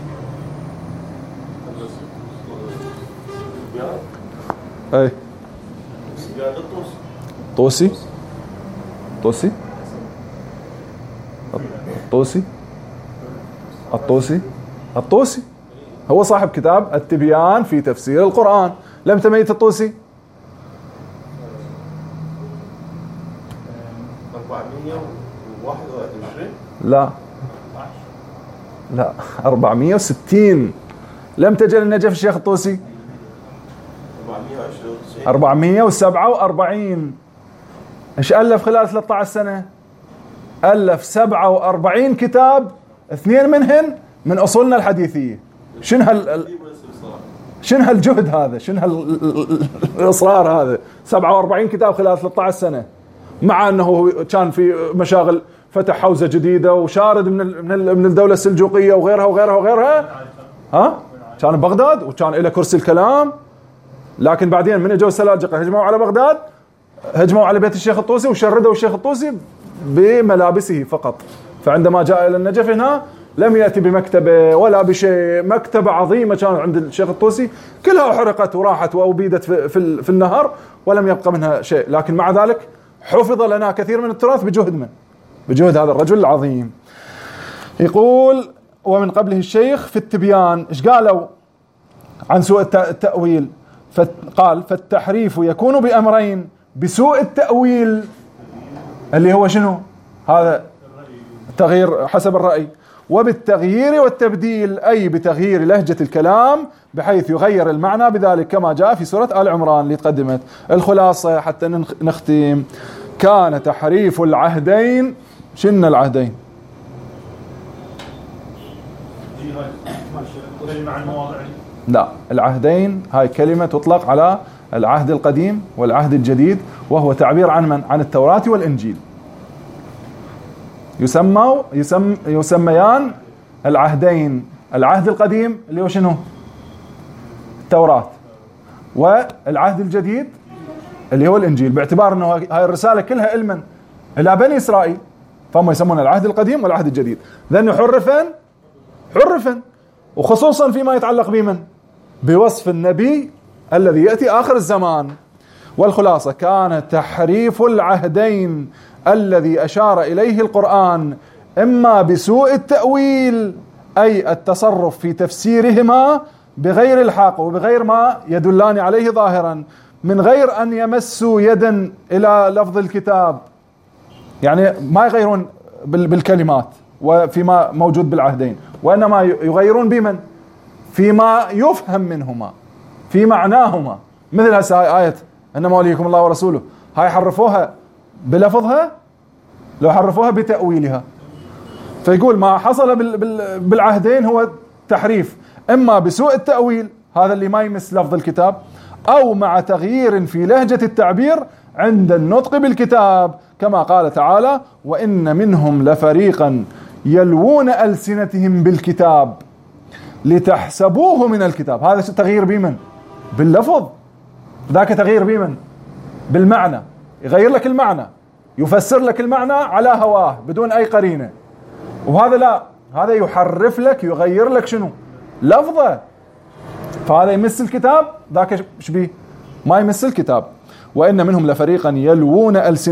اي طوسي الطوسي هو صاحب كتاب التبيان في تفسير القرآن. لم تميت الطوسي 421 لا 460. لم تجل النجف الشيخ الطوسي 447. ايش ألف خلال 13 سنة؟ ألف 47 كتاب، 2 منهن من أصولنا الحديثية. شنو هالجهد هذا؟ شنو هالإصرار هذا؟ 47 كتاب خلال 13 سنة، مع أنه كان في مشاغل، فتح حوزة جديدة وشارد من الدولة السلجوقية وغيرها. كان بغداد وكان إلى كرسي الكلام، لكن بعدين من اجوا السلاجقة هجموا على بغداد، هجموا على بيت الشيخ الطوسي وشردوا الشيخ الطوسي بملابسه فقط. فعندما جاء إلى النجف هنا لم يأتي بمكتبة ولا بشيء، مكتبة عظيمة كانت عند الشيخ الطوسي كلها حرقت وراحت وأبيدت في النهر ولم يبقى منها شيء، لكن مع ذلك حفظ لنا كثير من التراث بجهد هذا الرجل العظيم. يقول ومن قبله الشيخ في التبيان ايش قالوا عن سوء التأويل؟ قال فالتحريف يكون بأمرين: بسوء التأويل اللي هو شنو؟ هذا تغيير حسب الرأي، وبالتغيير والتبديل أي بتغيير لهجة الكلام بحيث يغير المعنى بذلك، كما جاء في سورة آل عمران اللي تقدمت. الخلاصة حتى نختم: كان تحريف العهدين. شن العهدين؟ لا، العهدين هاي كلمة تطلق على العهد القديم والعهد الجديد، وهو تعبير عن من؟ عن التوراة والإنجيل. يسميان العهدين، العهد القديم اللي هو شنو؟ التوراة، والعهد الجديد اللي هو الإنجيل، باعتبار أنه هاي الرسالة كلها علما إلى بني إسرائيل، فهم يسمون العهد القديم والعهد الجديد. ذن حرفا وخصوصا فيما يتعلق بمن؟ بوصف النبي الذي يأتي آخر الزمان. والخلاصة: كان تحريف العهدين الذي أشار إليه القرآن إما بسوء التأويل أي التصرف في تفسيرهما بغير الحق وبغير ما يدلان عليه ظاهرا، من غير أن يمسوا يدا إلى لفظ الكتاب، يعني ما يغيرون بالكلمات وفيما موجود بالعهدين، وإنما يغيرون بمن؟ فيما يفهم منهما، في معناهما. مثل هسه آية إنما وليكم الله ورسوله، هاي حرفوها بلفظها لو حرفوها بتأويلها. فيقول ما حصل بالعهدين هو تحريف إما بسوء التأويل، هذا اللي ما يمس لفظ الكتاب، أو مع تغيير في لهجة التعبير عند النطق بالكتاب، كما قال تعالى: وإن منهم لفريقا يلوون ألسنتهم بالكتاب لتحسبوه من الكتاب. هذا تغيير بمن؟ باللفظ. ذاك تغيير بمن؟ بالمعنى. يغير لك المعنى، يفسر لك المعنى على هواه بدون أي قرينة. وهذا لا، هذا يحرف لك، يغير لك شنو؟ لفظه. فهذا يمس الكتاب، ذاك شبيه؟ ما يمس الكتاب. وإن منهم لفريقا يلوون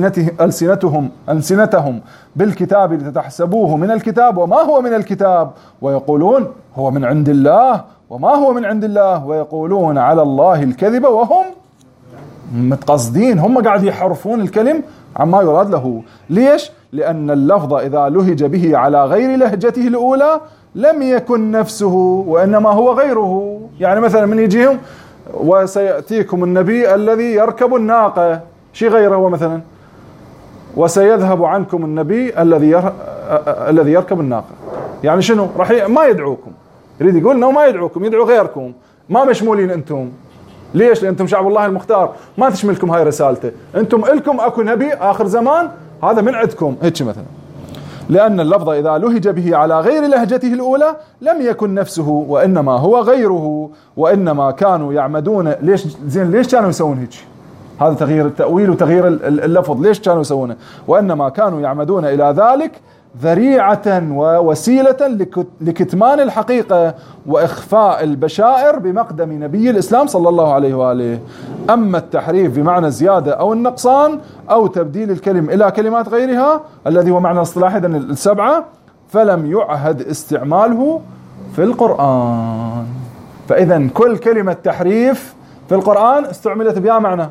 ألسنتهم بالكتاب لتحسبوه من الكتاب وما هو من الكتاب ويقولون هو من عند الله وما هو من عند الله ويقولون على الله الكذب وهم متقصدين. هم قاعد يحرفون الكلم عما يراد له. ليش؟ لأن اللفظ إذا لهج به على غير لهجته الأولى لم يكن نفسه وإنما هو غيره. يعني مثلا من يجيهم: وسيأتيكم النبي الذي يركب الناقة، شي غيره هو مثلا. وسيذهب عنكم النبي الذي يركب الناقة. يعني شنو؟ راح ما يدعوكم، يريد يقول انه ما يدعوكم، يدعو غيركم، ما مشمولين انتم. ليش؟ لان انتم شعب الله المختار، ما تشملكم هاي رسالته. انتم الكم اكو نبي اخر زمان، هذا من عندكم هيك مثلا. لأن اللفظ إذا لهج به على غير لهجته الأولى لم يكن نفسه وإنما هو غيره. وإنما كانوا يعمدون. ليش كانوا يسوون هيك؟ هذا تغيير التأويل وتغيير اللفظ. ليش كانوا يسوونه؟ وإنما كانوا يعمدون إلى ذلك ذريعة ووسيلة لكتمان الحقيقة وإخفاء البشائر بمقدم نبي الإسلام صلى الله عليه وآله. أما التحريف بمعنى الزيادة أو النقصان أو تبديل الكلم إلى كلمات غيرها الذي هو معنى اصطلاحي السبعة فلم يعهد استعماله في القرآن. فإذا كل كلمة تحريف في القرآن استعملت بها معنى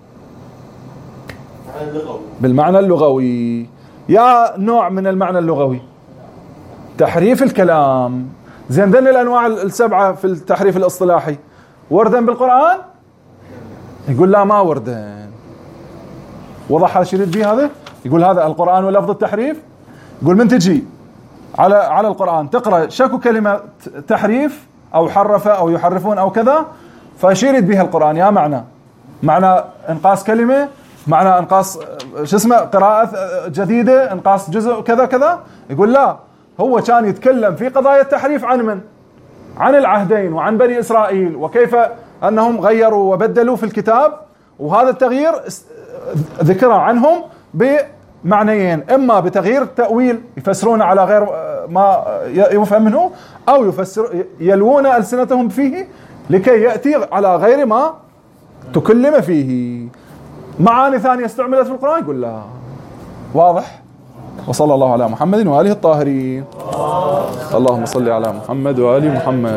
بالمعنى اللغوي. يا نوع من المعنى اللغوي تحريف الكلام. زين ذن الأنواع السبعة في التحريف الاصطلاحي وردن بالقرآن؟ يقول لا ما وردن. وضح هذا الشريط به هذا؟ يقول هذا القرآن ولفظ التحريف. يقول من تجي على القرآن تقرأ شكو كلمة تحريف أو حرف أو يحرفون أو كذا، فيشير بها القرآن يا معنى انقاص كلمة، معنى انقاص قراءة جديدة، انقاص جزء كذا كذا. يقول لا، هو كان يتكلم في قضايا التحريف عن من؟ عن العهدين وعن بني إسرائيل وكيف أنهم غيروا وبدلوا في الكتاب. وهذا التغيير ذكر عنهم بمعنيين: إما بتغيير تأويل يفسرون على غير ما يفهم منه، أو يلوون ألسنتهم فيه لكي يأتي على غير ما تكلم فيه. معاني ثانية استعملت في القرآن يقول لا. واضح؟ وصلى الله على محمد وآله الطاهرين. اللهم صل على محمد وآل محمد.